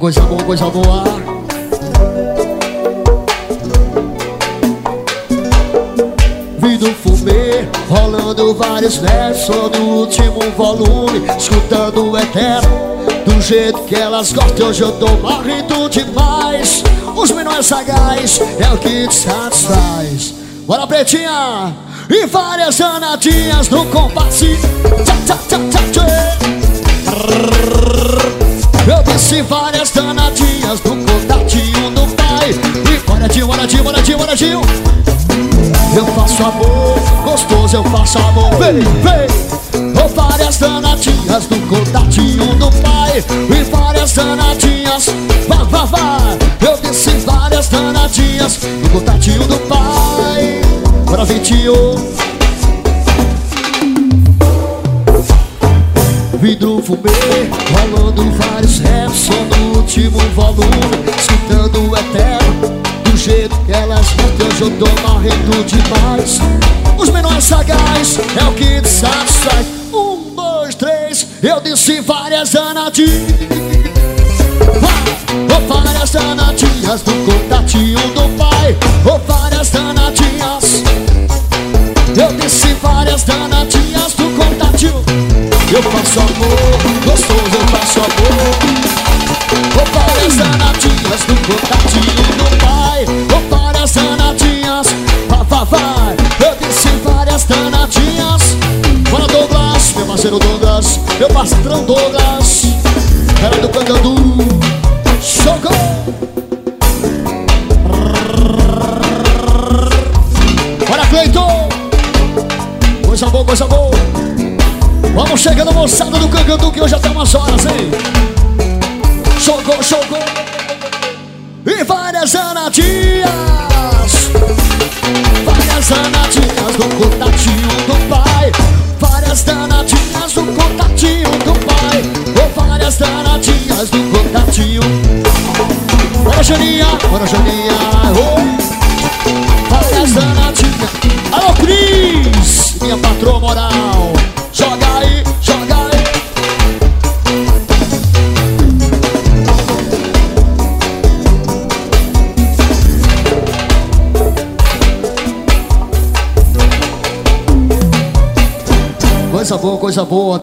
Coisa boa, coisa boa. Vidro fumê, rolando vários versos no último volume, escutando o eterno, do jeito que elas gostam. Hoje eu tô morrendo demais. Os menores sagaz é o que te satisfaz. Bora, pretinha! E várias danadinhas no compasso. Eu disse várias danadinhas no contatinho do pai. E bora, tio, bora, tio, bora, tio, bora, tio. Eu faço amor, gostoso, eu faço amor. Vem, vem. Oh, várias danadinhas no contatinho do pai. E várias danadinhas, vai, vai, vai. Eu disse várias danadinhas no contatinho do pai. Bora, Vitinho. Vidro fumê, rolando vários raps, só no último volume, escutando o eterno, do jeito que elas gostam. Hoje eu tô morrendo demais. Os menores sagaz é o que te satisfaz. 1, 2, 3, eu disse várias danadinhas. Oh, várias danadinhas no contatinho do pai. Oh, várias danadinhas. Eu disse várias danadinhas no contatinho. Eu faço amor, gostoso, eu faço amor. Oh, várias danadinhas no contatinho do pai. Oh, várias danadinhas, vai, vai, vai. Eu disse várias danadinhas. Bora, Douglas, meu parceiro Douglas, meu patrão Douglas, era do Candandu. Socorro! Bora, Cleiton! Coisa boa, coisa boa. Vamos chegando, moçada do Cangandu, que hoje até umas horas, hein? Socorro, socorro. E várias danadinhas. Várias danadinhas no contatinho do pai. Várias danadinhas no contatinho do pai. Oh, várias danadinhas no contatinho. Bora, Janinha, bora, Janinha. Oh. Várias danadinhas. Alô, Cris, minha patroa moral. Joga aí, joga aí. Coisa boa, coisa boa.